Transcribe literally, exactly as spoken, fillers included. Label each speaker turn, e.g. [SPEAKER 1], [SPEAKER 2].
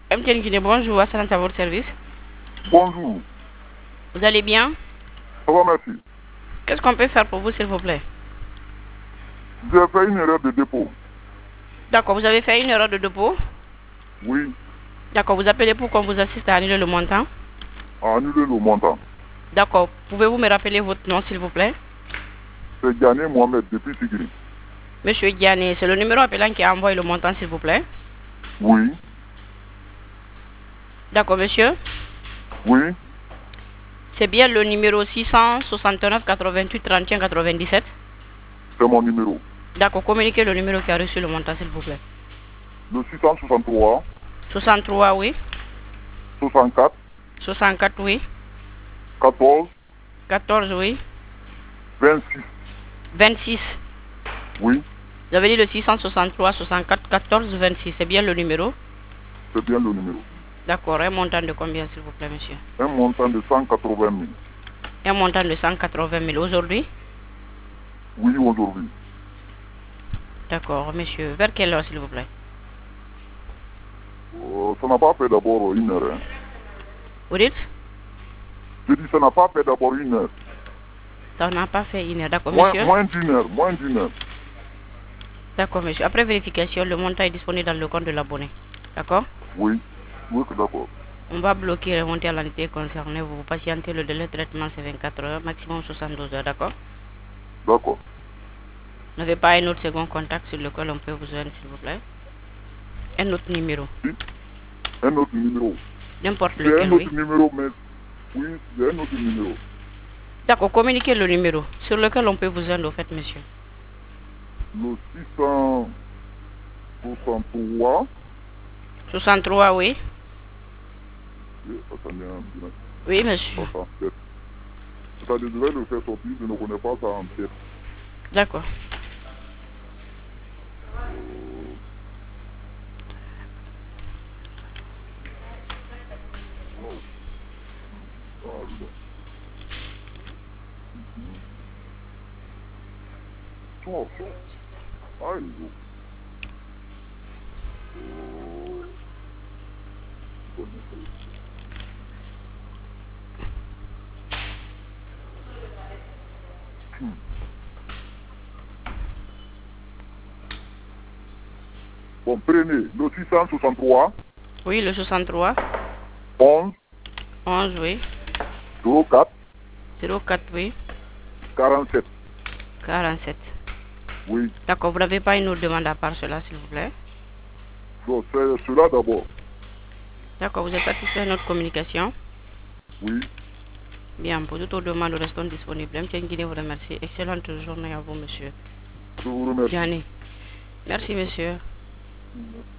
[SPEAKER 1] M T N Guinée, bonjour, Assalant à votre service.
[SPEAKER 2] Bonjour.
[SPEAKER 1] Vous allez bien?
[SPEAKER 2] Ça va, merci.
[SPEAKER 1] Qu'est-ce qu'on peut faire pour vous, s'il vous plaît?
[SPEAKER 2] J'ai fait une erreur de dépôt.
[SPEAKER 1] D'accord, vous avez fait une erreur de dépôt?
[SPEAKER 2] Oui.
[SPEAKER 1] D'accord, vous appelez pour qu'on vous assiste à annuler le montant?
[SPEAKER 2] À annuler le montant.
[SPEAKER 1] D'accord, pouvez-vous me rappeler votre nom, s'il vous plaît?
[SPEAKER 2] C'est Diané Mohamed depuis Tigri.
[SPEAKER 1] Monsieur Diané, c'est le numéro appelant qui a envoyé le montant, s'il vous plaît?
[SPEAKER 2] Oui.
[SPEAKER 1] D'accord, monsieur?
[SPEAKER 2] Oui.
[SPEAKER 1] C'est bien le numéro six cent soixante-neuf quatre-vingt-huit trente et un quatre-vingt-dix-sept?
[SPEAKER 2] C'est mon numéro.
[SPEAKER 1] D'accord, communiquez le numéro qui a reçu le montant, s'il vous plaît.
[SPEAKER 2] Le six cent soixante-trois.
[SPEAKER 1] soixante-trois, oui.
[SPEAKER 2] soixante-quatre.
[SPEAKER 1] soixante-quatre, oui.
[SPEAKER 2] quatorze.
[SPEAKER 1] quatorze, oui.
[SPEAKER 2] vingt-six.
[SPEAKER 1] vingt-six.
[SPEAKER 2] Oui.
[SPEAKER 1] Vous avez dit le six cent soixante-trois, soixante-quatre, quatorze, vingt-six. C'est bien le numéro?
[SPEAKER 2] C'est bien le numéro.
[SPEAKER 1] D'accord. Un montant de combien, s'il vous plaît, monsieur?
[SPEAKER 2] Un montant de cent quatre-vingt mille.
[SPEAKER 1] Un montant de cent quatre-vingt mille. Aujourd'hui?
[SPEAKER 2] Oui, aujourd'hui.
[SPEAKER 1] D'accord, monsieur. Vers quelle heure, s'il vous plaît?
[SPEAKER 2] Euh, ça n'a pas fait d'abord une heure. Hein.
[SPEAKER 1] Vous dites?
[SPEAKER 2] Je dis ça n'a pas fait d'abord une heure.
[SPEAKER 1] Ça n'a pas fait une heure. D'accord,
[SPEAKER 2] Moins,
[SPEAKER 1] monsieur?
[SPEAKER 2] moins d'une heure. Moins d'une heure.
[SPEAKER 1] D'accord, monsieur. Après vérification, le montant est disponible dans le compte de l'abonné. D'accord?
[SPEAKER 2] Oui. Oui, d'accord.
[SPEAKER 1] On va bloquer et remonter à l'entité concernée. Vous vous patientez. Le délai de traitement, c'est vingt-quatre heures, maximum soixante-douze heures. D'accord?
[SPEAKER 2] D'accord.
[SPEAKER 1] Vous n'avez pas un autre second contact sur lequel on peut vous joindre, s'il vous plaît? Un autre numéro?
[SPEAKER 2] Oui. Un autre numéro.
[SPEAKER 1] N'importe
[SPEAKER 2] J'ai
[SPEAKER 1] lequel,
[SPEAKER 2] un autre
[SPEAKER 1] oui.
[SPEAKER 2] numéro, mais... Oui, j'ai un autre numéro.
[SPEAKER 1] D'accord, communiquez le numéro sur lequel on peut vous joindre, au fait, monsieur.
[SPEAKER 2] Le six cent soixante-trois.
[SPEAKER 1] soixante-trois, oui.
[SPEAKER 2] Attendez, hein,
[SPEAKER 1] Oui, monsieur.
[SPEAKER 2] soixante-sept. C'est-à-dire, je vais le faire sortir, je ne connais pas ça en tête.
[SPEAKER 1] D'accord.
[SPEAKER 2] Oh, oh. Aïe, oh. Hmm. Bon, prenez le six cent soixante-trois.
[SPEAKER 1] Oui, le soixante-trois.
[SPEAKER 2] onze.
[SPEAKER 1] onze, oui.
[SPEAKER 2] zéro quatre.
[SPEAKER 1] zéro quatre, oui.
[SPEAKER 2] quarante-sept.
[SPEAKER 1] quarante-sept.
[SPEAKER 2] Oui.
[SPEAKER 1] D'accord, vous n'avez pas une autre demande à part cela, s'il vous plaît?
[SPEAKER 2] Donc, c'est cela d'abord.
[SPEAKER 1] D'accord, vous êtes satisfait de notre communication?
[SPEAKER 2] Oui.
[SPEAKER 1] Bien, pour toute autre demande, nous restons disponibles. M T N Guinée vous remercie. Excellente journée à vous, monsieur
[SPEAKER 2] Je vous remercie.
[SPEAKER 1] Diané. Merci, monsieur.
[SPEAKER 2] Merci.